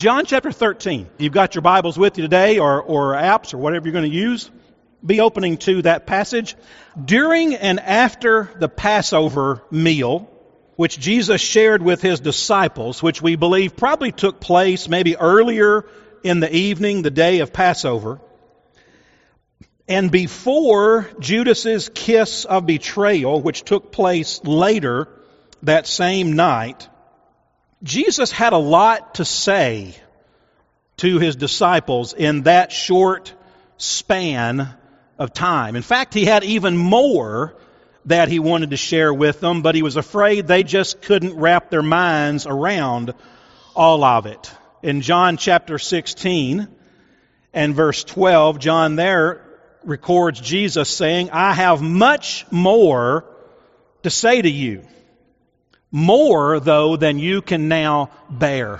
John chapter 13. You've got your Bibles with you today or apps or whatever you're going to use. Be opening to that passage. During and after the Passover meal, which Jesus shared with his disciples, which we believe probably took place maybe earlier in the evening, the day of Passover, and before Judas's kiss of betrayal, which took place later that same night, Jesus had a lot to say to his disciples in that short span of time. In fact, he had even more that he wanted to share with them, but he was afraid they just couldn't wrap their minds around all of it. In John chapter 16 and verse 12, John there records Jesus saying, "I have much more to say to you. More, though, than you can now bear."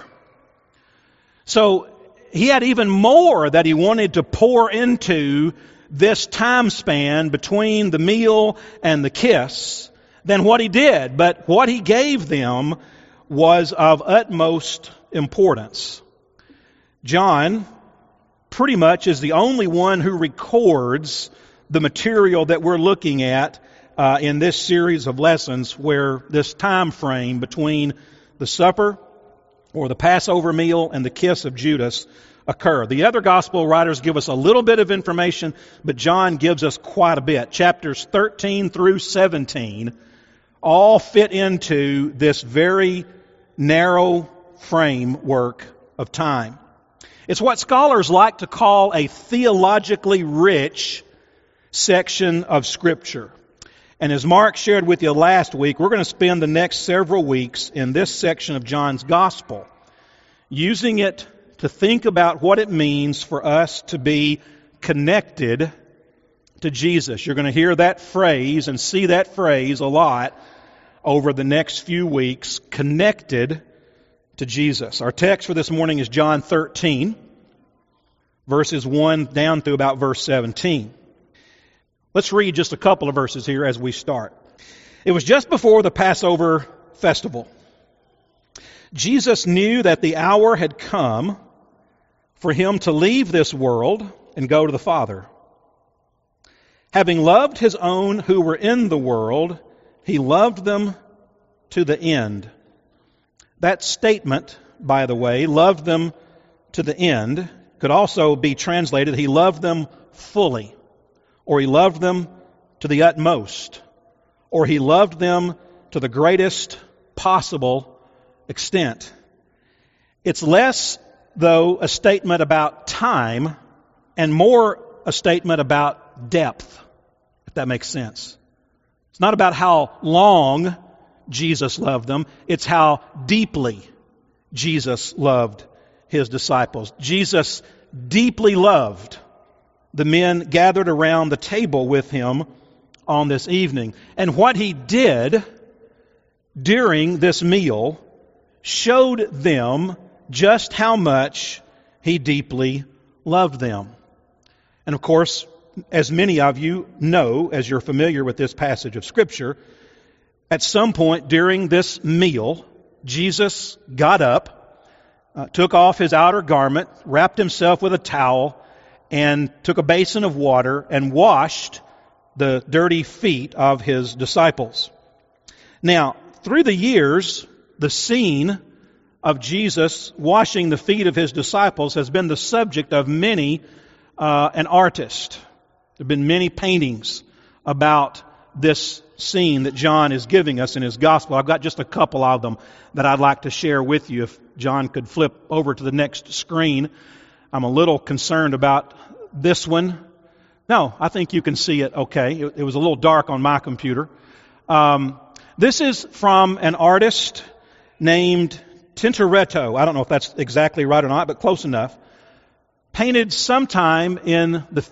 So he had even more that he wanted to pour into this time span between the meal and the kiss than what he did. But what he gave them was of utmost importance. John pretty much is the only one who records the material that we're looking at in this series of lessons, where this time frame between the supper or the Passover meal and the kiss of Judas occur. The other gospel writers give us a little bit of information, but John gives us quite a bit. Chapters 13 through 17 all fit into this very narrow framework of time. It's what scholars like to call a theologically rich section of Scripture. And as Mark shared with you last week, we're going to spend the next several weeks in this section of John's Gospel, using it to think about what it means for us to be connected to Jesus. You're going to hear that phrase and see that phrase a lot over the next few weeks, connected to Jesus. Our text for this morning is John 13, verses 1 down through about verse 17. Let's read just a couple of verses here as we start. It was just before the Passover festival. Jesus knew that the hour had come for him to leave this world and go to the Father. Having loved his own who were in the world, he loved them to the end. That statement, by the way, loved them to the end, could also be translated, he loved them fully. Or he loved them to the utmost, or he loved them to the greatest possible extent. It's less, though, a statement about time and more a statement about depth, if that makes sense. It's not about how long Jesus loved them, it's how deeply Jesus loved his disciples. Jesus deeply loved the men gathered around the table with him on this evening. And what he did during this meal showed them just how much he deeply loved them. And of course, as many of you know, as you're familiar with this passage of Scripture, at some point during this meal, Jesus got up, took off his outer garment, wrapped himself with a towel, and took a basin of water and washed the dirty feet of his disciples. Now, through the years, the scene of Jesus washing the feet of his disciples has been the subject of many an artist. There have been many paintings about this scene that John is giving us in his gospel. I've got just a couple of them that I'd like to share with you. If John could flip over to the next screen. I'm a little concerned about this one. No, I think you can see it okay. It was a little dark on my computer. This is from an artist named Tintoretto. I don't know if that's exactly right or not, but close enough. Painted sometime in the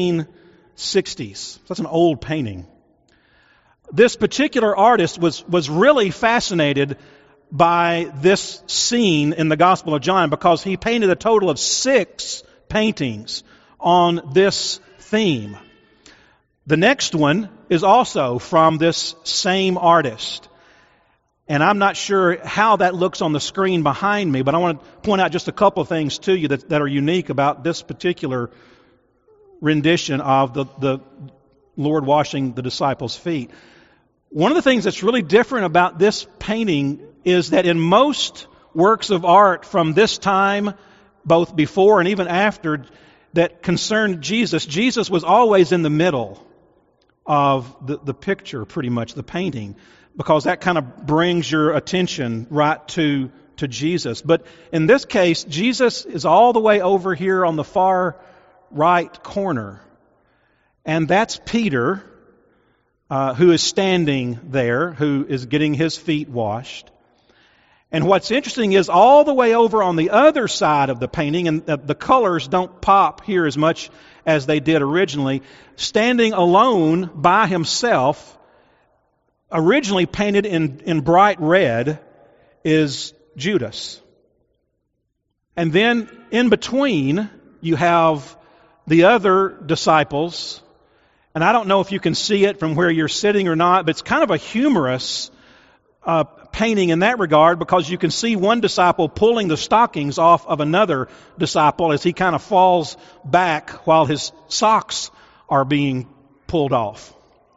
1560s. That's an old painting. This particular artist was really fascinated by this scene in the Gospel of John because he painted a total of 6 paintings on this theme. The next one is also from this same artist. And I'm not sure how that looks on the screen behind me, but I want to point out just a couple of things to you that are unique about this particular rendition of the Lord washing the disciples' feet. One of the things that's really different about this painting is that in most works of art from this time, both before and even after, that concerned Jesus, Jesus was always in the middle of the picture, pretty much, the painting, because that kind of brings your attention right to Jesus. But in this case, Jesus is all the way over here on the far right corner. And that's Peter, who is standing there, who is getting his feet washed. And what's interesting is all the way over on the other side of the painting, and the colors don't pop here as much as they did originally, standing alone by himself, originally painted in bright red, is Judas. And then in between, you have the other disciples. And I don't know if you can see it from where you're sitting or not, but it's kind of a humorous painting in that regard, because you can see one disciple pulling the stockings off of another disciple as he kind of falls back while his socks are being pulled off.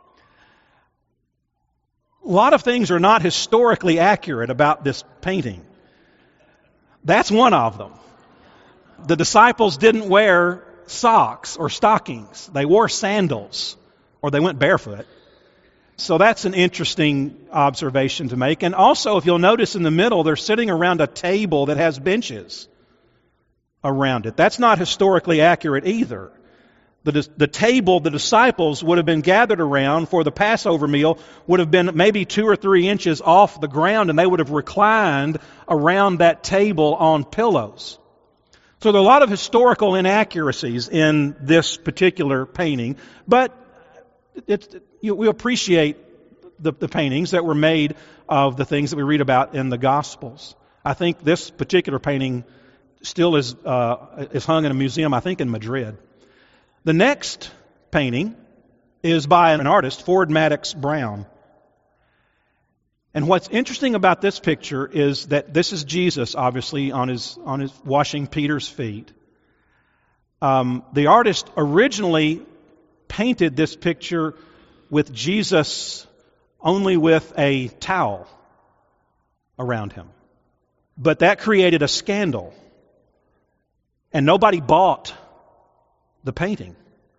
A lot of things are not historically accurate about this painting. That's one of them. The disciples didn't wear socks or stockings. They wore sandals, or they went barefoot. So that's an interesting observation to make. And also, if you'll notice in the middle, they're sitting around a table that has benches around it. That's not historically accurate either. The table the disciples would have been gathered around for the Passover meal would have been maybe 2 or 3 inches off the ground, and they would have reclined around that table on pillows. So there are a lot of historical inaccuracies in this particular painting, but we appreciate the paintings that were made of the things that we read about in the Gospels. I think this particular painting still is hung in a museum, I think in Madrid. The next painting is by an artist, Ford Madox Brown. And what's interesting about this picture is that this is Jesus, obviously, on his washing Peter's feet. The artist originally painted this picture with Jesus only with a towel around him. But that created a scandal. And nobody bought the painting.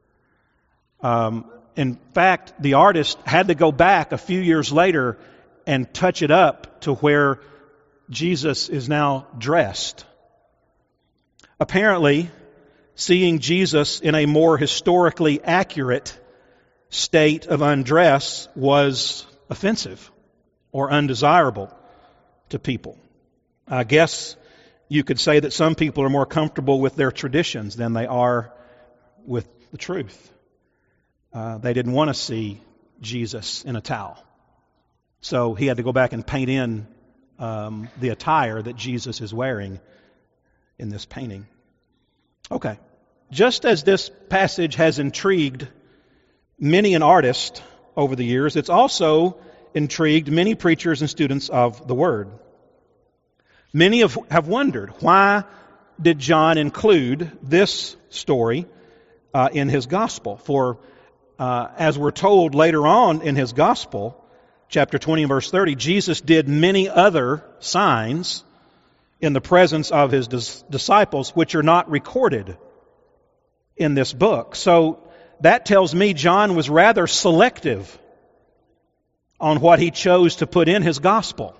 In fact, the artist had to go back a few years later and touch it up to where Jesus is now dressed. Apparently, seeing Jesus in a more historically accurate state of undress was offensive or undesirable to people. I guess you could say that some people are more comfortable with their traditions than they are with the truth. They didn't want to see Jesus in a towel. So he had to go back and paint in the attire that Jesus is wearing in this painting. Okay. Just as this passage has intrigued many an artist over the years, it's also intrigued many preachers and students of the Word. Many have wondered, why did John include this story in his gospel? For as we're told later on in his gospel, chapter 20 and verse 30, Jesus did many other signs in the presence of his disciples, which are not recorded in this book. So that tells me John was rather selective on what he chose to put in his gospel.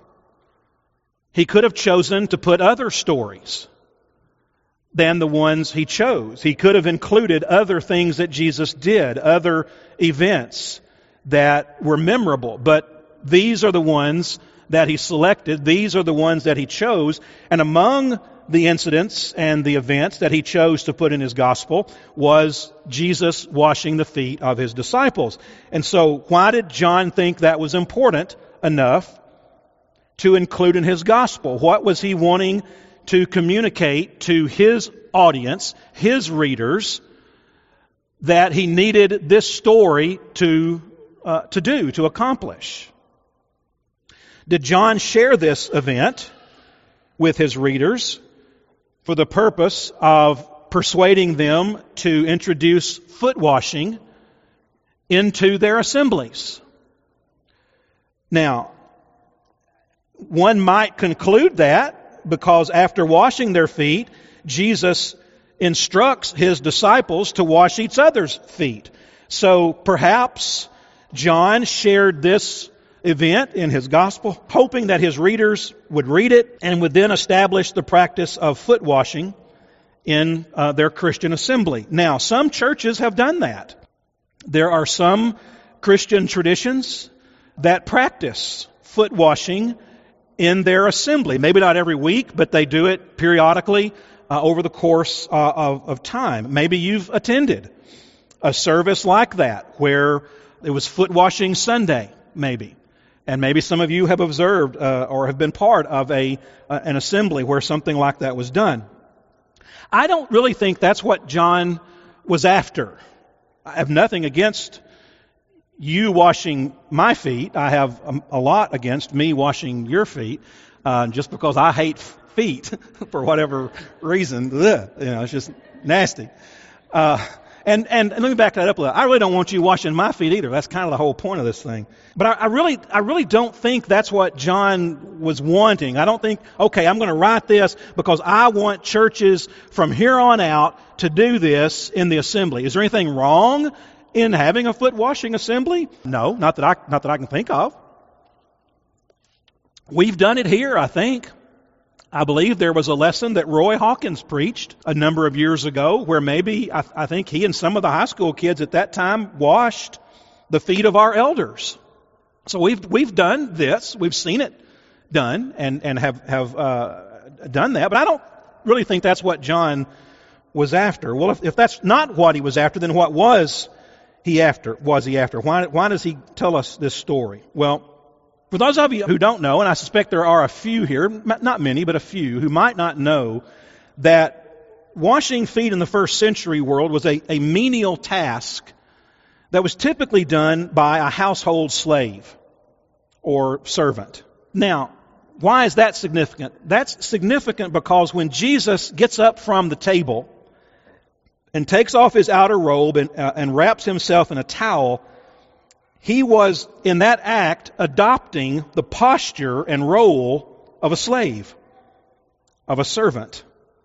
He could have chosen to put other stories than the ones he chose. He could have included other things that Jesus did, other events that were memorable. But these are the ones that he selected. These are the ones that he chose. And among the incidents and the events that he chose to put in his gospel was Jesus washing the feet of his disciples. And so why did John think that was important enough to include in his gospel? What was he wanting to communicate to his audience, his readers, that he needed this story to accomplish? Did John share this event with his readers for the purpose of persuading them to introduce foot washing into their assemblies? Now, one might conclude that because after washing their feet, Jesus instructs his disciples to wash each other's feet. So perhaps John shared this event in his gospel, hoping that his readers would read it and would then establish the practice of foot washing in their Christian assembly. Now, some churches have done that. There are some Christian traditions that practice foot washing in their assembly. Maybe not every week, but they do it periodically over the course of time. Maybe you've attended a service like that where it was foot washing Sunday, maybe. And maybe some of you have observed or have been part of an assembly where something like that was done. I don't really think that's what John was after. I have nothing against you washing my feet. I have a lot against me washing your feet, just because I hate feet for whatever reason. It's just nasty. And let me back that up a little. I really don't want you washing my feet either. That's kind of the whole point of this thing. But I really don't think that's what John was wanting. I don't think, okay, I'm going to write this because I want churches from here on out to do this in the assembly. Is there anything wrong in having a foot washing assembly? No, not that I can think of. We've done it here, I think. I believe there was a lesson that Roy Hawkins preached a number of years ago where maybe I think he and some of the high school kids at that time washed the feet of our elders. So we've done this. We've seen it done and have done that. But I don't really think that's what John was after. Well, if that's not what he was after, then what was he after? Why does he tell us this story? Well, for those of you who don't know, and I suspect there are a few here, not many, but a few, who might not know that washing feet in the first century world was a menial task that was typically done by a household slave or servant. Now, why is that significant? That's significant because when Jesus gets up from the table and takes off his outer robe and wraps himself in a towel, he was, in that act, adopting the posture and role of a slave, of a servant.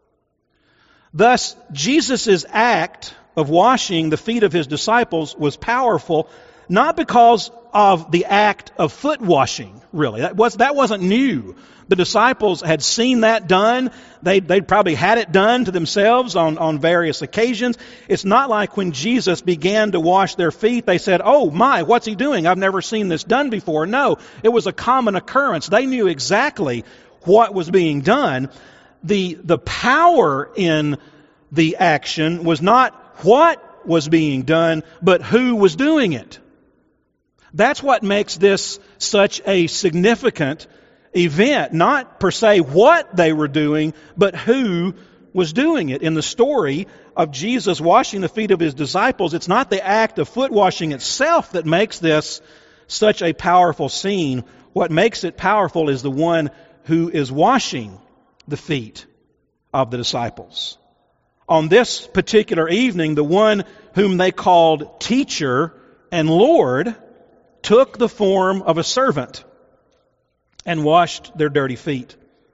Thus, Jesus' act of washing the feet of his disciples was powerful, not because of the act of foot washing, really. That wasn't new. The disciples had seen that done. They'd probably had it done to themselves on various occasions. It's not like when Jesus began to wash their feet, they said, "Oh my, what's he doing? I've never seen this done before." No, it was a common occurrence. They knew exactly what was being done. The power in the action was not what was being done, but who was doing it. That's what makes this such a significant event, not per se what they were doing, but who was doing it. In the story of Jesus washing the feet of his disciples, it's not the act of foot washing itself that makes this such a powerful scene. What makes it powerful is the one who is washing the feet of the disciples. On this particular evening, the one whom they called Teacher and Lord took the form of a servant and washed their dirty feet.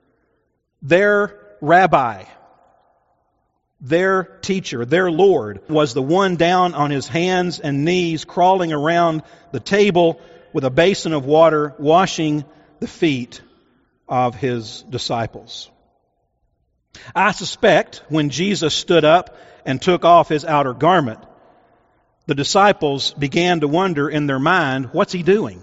Their rabbi, their teacher, their Lord, was the one down on his hands and knees, crawling around the table with a basin of water, washing the feet of his disciples. I suspect when Jesus stood up and took off his outer garment, the disciples began to wonder in their mind, what's he doing?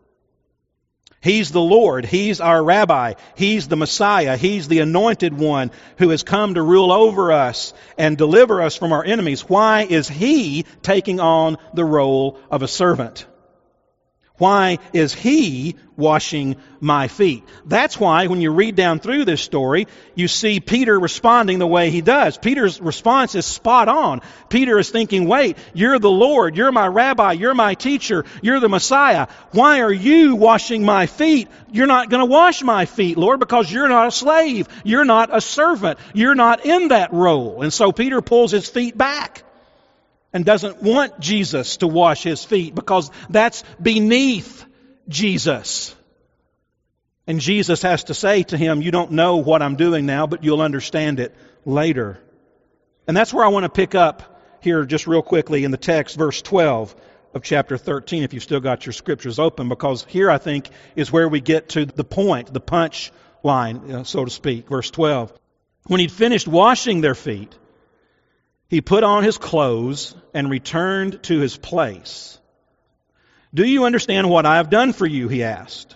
He's the Lord. He's our rabbi. He's the Messiah. He's the anointed one who has come to rule over us and deliver us from our enemies. Why is he taking on the role of a servant? Why is He washing my feet? That's why when you read down through this story, you see Peter responding the way he does. Peter's response is spot on. Peter is thinking, wait, you're the Lord, you're my rabbi, you're my teacher, you're the Messiah. Why are you washing my feet? You're not going to wash my feet, Lord, because you're not a slave. You're not a servant. You're not in that role. And so Peter pulls his feet back and doesn't want Jesus to wash his feet because that's beneath Jesus. And Jesus has to say to him, you don't know what I'm doing now, but you'll understand it later. And that's where I want to pick up here just real quickly in the text, verse 12 of chapter 13, if you've still got your scriptures open, because here I think is where we get to the point, the punch line, so to speak. Verse 12. When he'd finished washing their feet, he put on his clothes and returned to his place. Do you understand what I have done for you? He asked.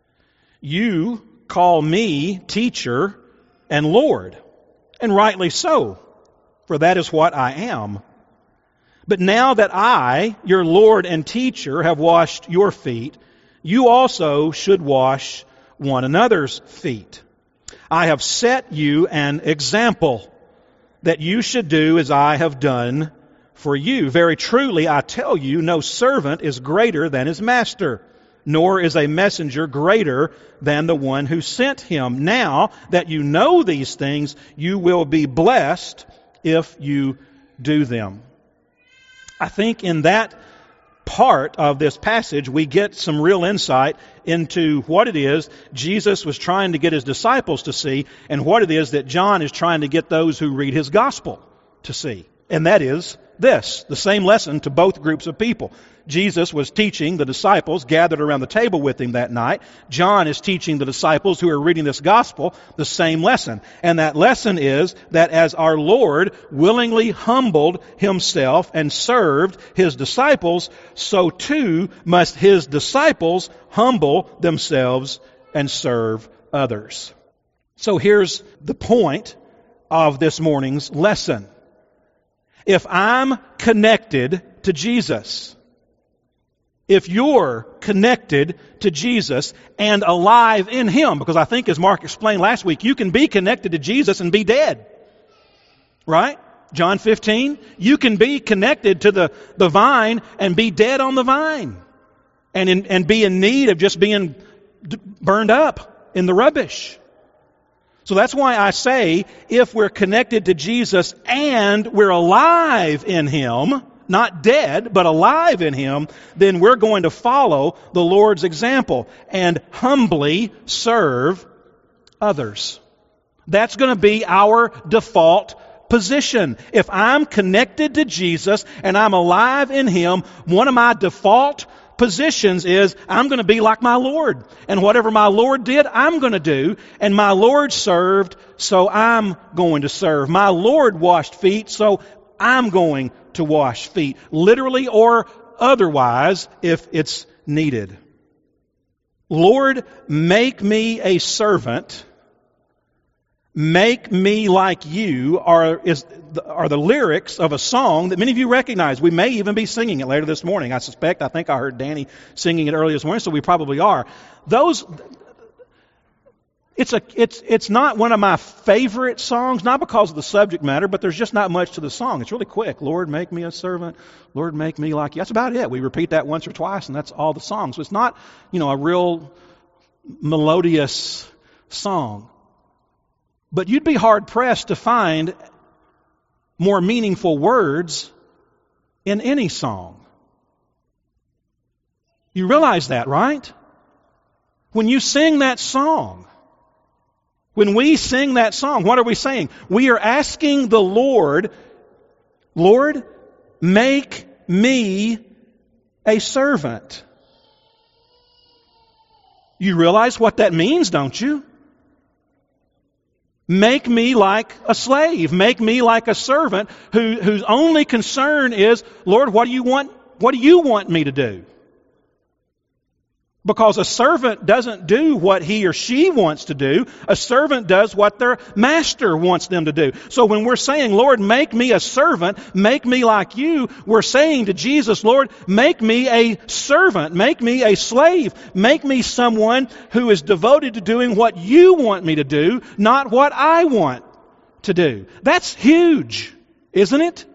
You call me teacher and Lord, and rightly so, for that is what I am. But now that I, your Lord and teacher, have washed your feet, you also should wash one another's feet. I have set you an example, that you should do as I have done for you. Very truly, I tell you, no servant is greater than his master, nor is a messenger greater than the one who sent him. Now that you know these things, you will be blessed if you do them. I think in that part of this passage, we get some real insight into what it is Jesus was trying to get his disciples to see and what it is that John is trying to get those who read his gospel to see. And that is this, the same lesson to both groups of people. Jesus was teaching the disciples gathered around the table with him that night. John is teaching the disciples who are reading this gospel the same lesson. And that lesson is that as our Lord willingly humbled himself and served his disciples, so too must his disciples humble themselves and serve others. So here's the point of this morning's lesson. If I'm connected to Jesus, if you're connected to Jesus and alive in Him, because I think as Mark explained last week, you can be connected to Jesus and be dead. Right? John 15, you can be connected to the vine and be dead on the vine. And be in need of just being burned up in the rubbish. So that's why I say, if we're connected to Jesus and we're alive in Him, not dead, but alive in Him, then we're going to follow the Lord's example and humbly serve others. That's going to be our default position. If I'm connected to Jesus and I'm alive in Him, one of my default positions is I'm going to be like my Lord. And whatever my Lord did, I'm going to do. And my Lord served, so I'm going to serve. My Lord washed feet, so I'm going to wash feet. Literally or otherwise, if it's needed. Lord, make me a servant. Make me like you are the lyrics of a song that many of you recognize. We may even be singing it later this morning. I suspect. I think I heard Danny singing it earlier this morning, so we probably are. It's not one of my favorite songs, not because of the subject matter, but there's just not much to the song. It's really quick. Lord, make me a servant. Lord, make me like you. That's about it. We repeat that once or twice, and that's all the song. So it's not, a real melodious song. But you'd be hard-pressed to find more meaningful words in any song. You realize that, right? When you sing that song, when we sing that song, what are we saying? We are asking the Lord, Lord, make me a servant. You realize what that means, don't you? Make me like a slave. Make me like a servant whose only concern is, Lord, what do you want me to do? Because a servant doesn't do what he or she wants to do. A servant does what their master wants them to do. So when we're saying, Lord, make me a servant, make me like you, we're saying to Jesus, Lord, make me a servant, make me a slave, make me someone who is devoted to doing what you want me to do, not what I want to do. That's huge, isn't it?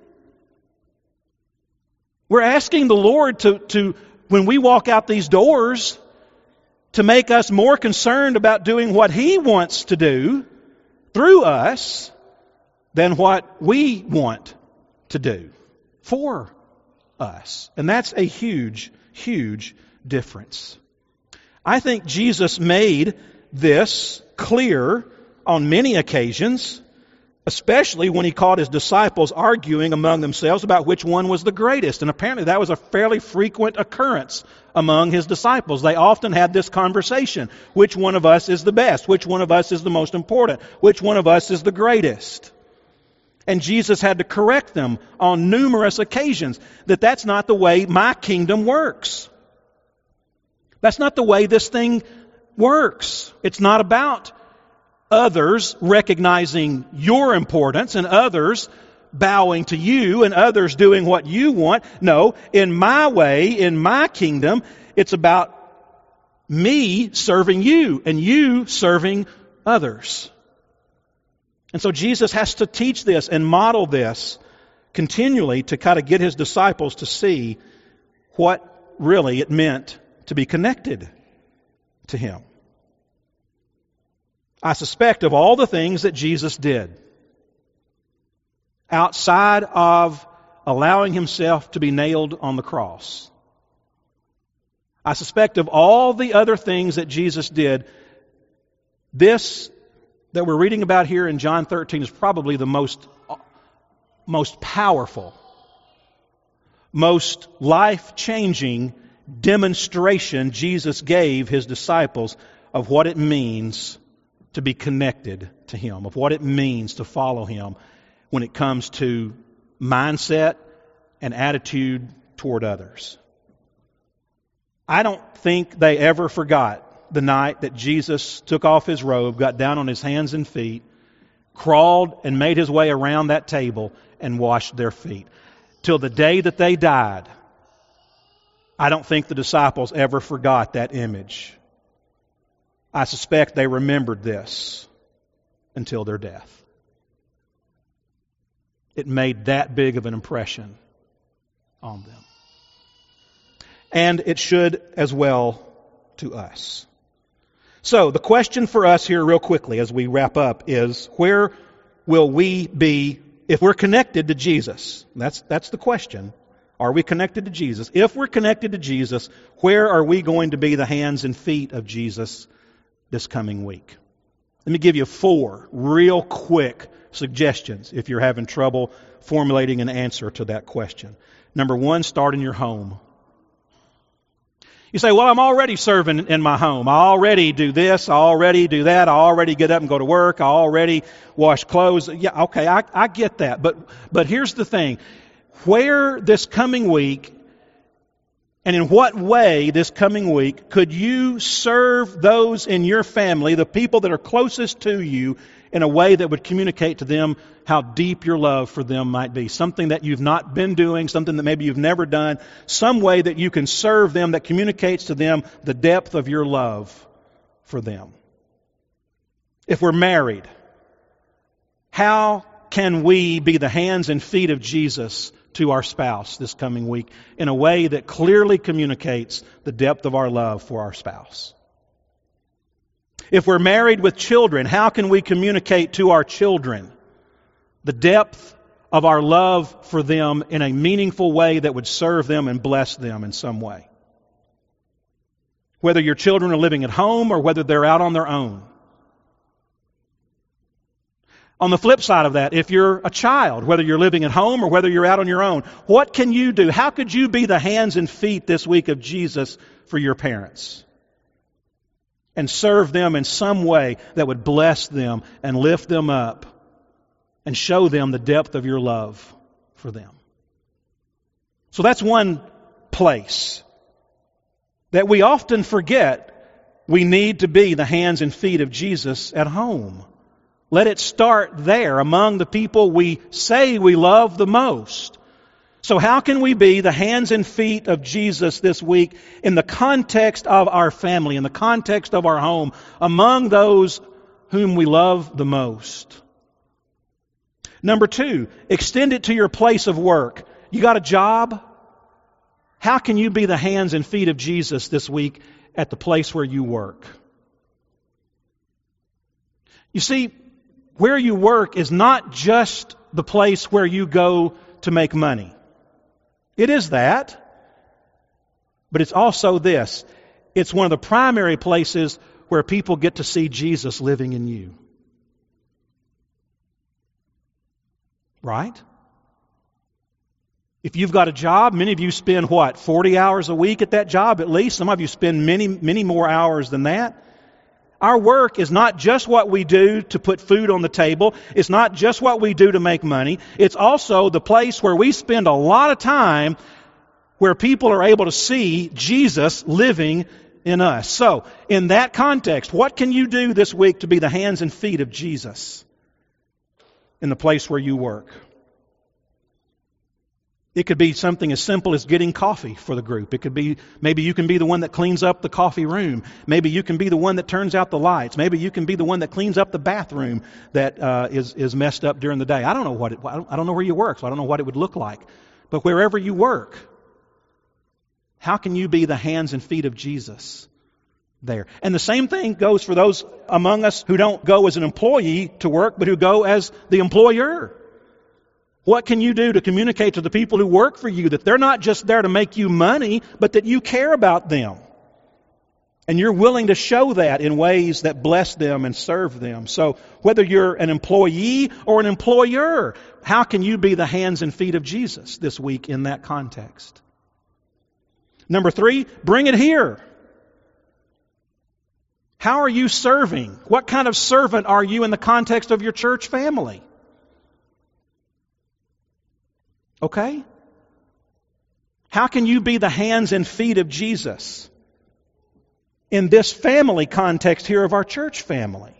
We're asking the Lord to when we walk out these doors, to make us more concerned about doing what He wants to do through us than what we want to do for us. And that's a huge, huge difference. I think Jesus made this clear on many occasions, especially when He caught His disciples arguing among themselves about which one was the greatest. And apparently that was a fairly frequent occurrence among His disciples. They often had this conversation. Which one of us is the best? Which one of us is the most important? Which one of us is the greatest? And Jesus had to correct them on numerous occasions that that's not the way my kingdom works. That's not the way this thing works. It's not about others recognizing your importance and others bowing to you and others doing what you want. No, in my way, in my kingdom, it's about me serving you and you serving others. And so Jesus has to teach this and model this continually to kind of get His disciples to see what really it meant to be connected to Him. I suspect of all the things that Jesus did, outside of allowing Himself to be nailed on the cross, I suspect of all the other things that Jesus did, this that we're reading about here in John 13 is probably the most powerful, most life-changing demonstration Jesus gave His disciples of what it means to be connected to Him, of what it means to follow Him when it comes to mindset and attitude toward others. I don't think they ever forgot the night that Jesus took off His robe, got down on His hands and feet, crawled and made His way around that table and washed their feet. Till the day that they died, I don't think the disciples ever forgot that image. I suspect they remembered this until their death. It made that big of an impression on them. And it should as well to us. So the question for us here real quickly as we wrap up is, where will we be if we're connected to Jesus? That's the question. Are we connected to Jesus? If we're connected to Jesus, where are we going to be the hands and feet of Jesus this coming week? Let me give you 4 real quick suggestions if you're having trouble formulating an answer to that question. Number 1, start in your home. You say, well, I'm already serving in my home. I already do this. I already do that. I already get up and go to work. I already wash clothes. Yeah, okay, I get that. But here's the thing. Where this coming week, and in what way this coming week, could you serve those in your family, the people that are closest to you, in a way that would communicate to them how deep your love for them might be? Something that you've not been doing, something that maybe you've never done, some way that you can serve them that communicates to them the depth of your love for them. If we're married, how can we be the hands and feet of Jesus to our spouse this coming week in a way that clearly communicates the depth of our love for our spouse? If we're married with children, how can we communicate to our children the depth of our love for them in a meaningful way that would serve them and bless them in some way? Whether your children are living at home or whether they're out on their own. On the flip side of that, if you're a child, whether you're living at home or whether you're out on your own, what can you do? How could you be the hands and feet this week of Jesus for your parents? And serve them in some way that would bless them and lift them up and show them the depth of your love for them. So that's one place. that we often forget we need to be the hands and feet of Jesus at home. Let it start there among the people we say we love the most. So how can we be the hands and feet of Jesus this week in the context of our family, in the context of our home, among those whom we love the most? Number 2, extend it to your place of work. You got a job? How can you be the hands and feet of Jesus this week at the place where you work? You see, where you work is not just the place where you go to make money. It is that, but it's also this. It's one of the primary places where people get to see Jesus living in you. Right? If you've got a job, many of you spend 40 hours a week at that job at least. Some of you spend many more hours than that. Our work is not just what we do to put food on the table. It's not just what we do to make money. It's also the place where we spend a lot of time where people are able to see Jesus living in us. So, in that context, what can you do this week to be the hands and feet of Jesus in the place where you work? It could be something as simple as getting coffee for the group. It could be, maybe you can be the one that cleans up the coffee room. Maybe you can be the one that turns out the lights. Maybe you can be the one that cleans up the bathroom that is messed up during the day. I don't know where you work, so I don't know what it would look like. But wherever you work, how can you be the hands and feet of Jesus there? And the same thing goes for those among us who don't go as an employee to work, but who go as the employer. What can you do to communicate to the people who work for you that they're not just there to make you money, but that you care about them? And you're willing to show that in ways that bless them and serve them. So whether you're an employee or an employer, how can you be the hands and feet of Jesus this week in that context? Number 3, bring it here. How are you serving? What kind of servant are you in the context of your church family? Okay? How can you be the hands and feet of Jesus in this family context here of our church family?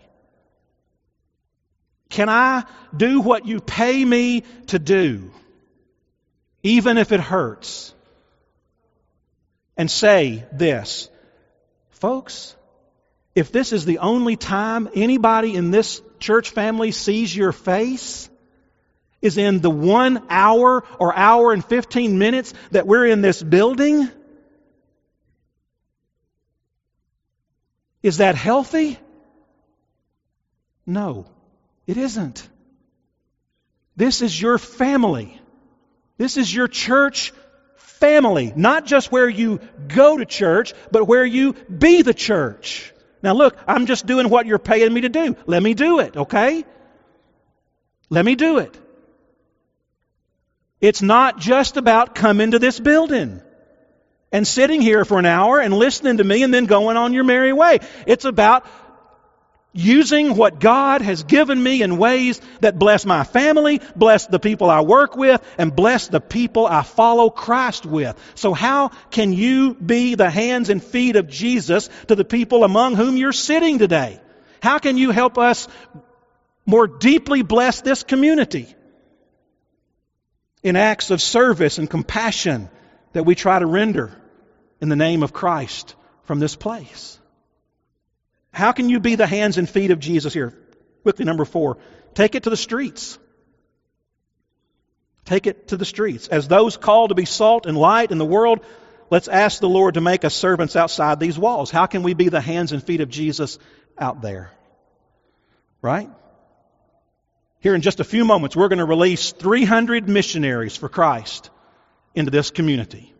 Can I do what you pay me to do, even if it hurts? And say this, folks, if this is the only time anybody in this church family sees your face, is in the 1 hour or hour and 15 minutes that we're in this building? Is that healthy? No, it isn't. This is your family. This is your church family. Not just where you go to church, but where you be the church. Now look, I'm just doing what you're paying me to do. Let me do it, okay? Let me do it. It's not just about coming to this building and sitting here for an hour and listening to me and then going on your merry way. It's about using what God has given me in ways that bless my family, bless the people I work with, and bless the people I follow Christ with. So how can you be the hands and feet of Jesus to the people among whom you're sitting today? How can you help us more deeply bless this community in acts of service and compassion that we try to render in the name of Christ from this place? How can you be the hands and feet of Jesus here? Quickly, number 4, take it to the streets. Take it to the streets. As those called to be salt and light in the world, let's ask the Lord to make us servants outside these walls. How can we be the hands and feet of Jesus out there? Right? Here in just a few moments, we're going to release 300 missionaries for Christ into this community.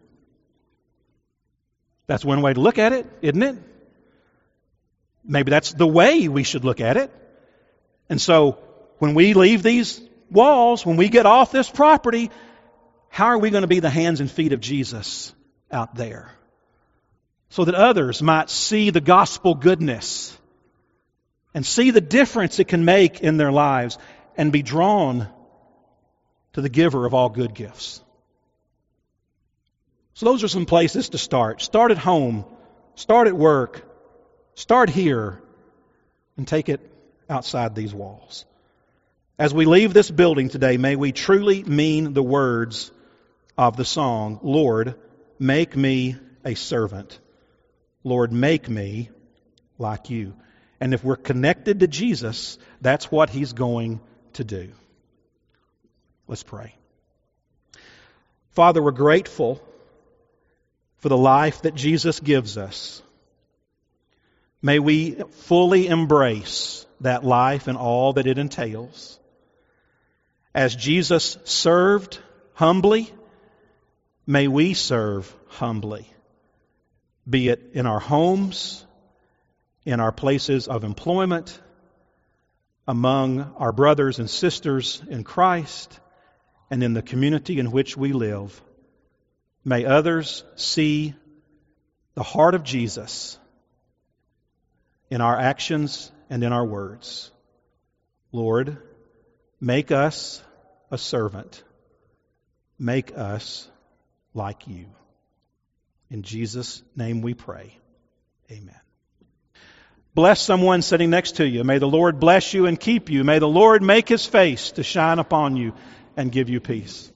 That's one way to look at it, isn't it? Maybe that's the way we should look at it. And so, when we leave these walls, when we get off this property, how are we going to be the hands and feet of Jesus out there? So that others might see the gospel goodness and see the difference it can make in their lives and be drawn to the giver of all good gifts. So those are some places to start. Start at home Start at work. Start here and take it outside these walls. As we leave this building today, may we truly mean the words of the song, Lord, make me a servant. Lord, make me like you. And if we're connected to Jesus, that's what He's going to do. Let's pray. Father, we're grateful for the life that Jesus gives us. May we fully embrace that life and all that it entails. As Jesus served humbly, may we serve humbly, be it in our homes, in our places of employment, among our brothers and sisters in Christ, and in the community in which we live. May others see the heart of Jesus in our actions and in our words. Lord, make us a servant. Make us like you. In Jesus' name we pray. Amen. Bless someone sitting next to you. May the Lord bless you and keep you. May the Lord make His face to shine upon you and give you peace.